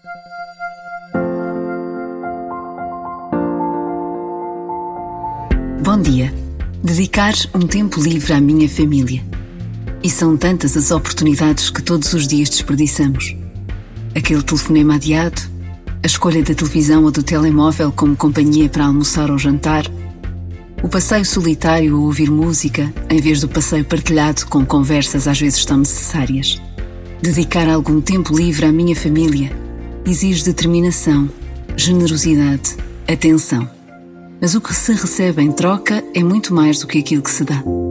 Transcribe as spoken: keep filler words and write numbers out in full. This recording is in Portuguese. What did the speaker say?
Bom dia. Dedicar um tempo livre à minha família. E são tantas as oportunidades que todos os dias desperdiçamos. Aquele telefonema adiado, a escolha da televisão ou do telemóvel como companhia para almoçar ou jantar, o passeio solitário a ouvir música em vez do passeio partilhado com conversas às vezes tão necessárias. Dedicar algum tempo livre à minha família exige determinação, generosidade, atenção. Mas o que se recebe em troca é muito mais do que aquilo que se dá.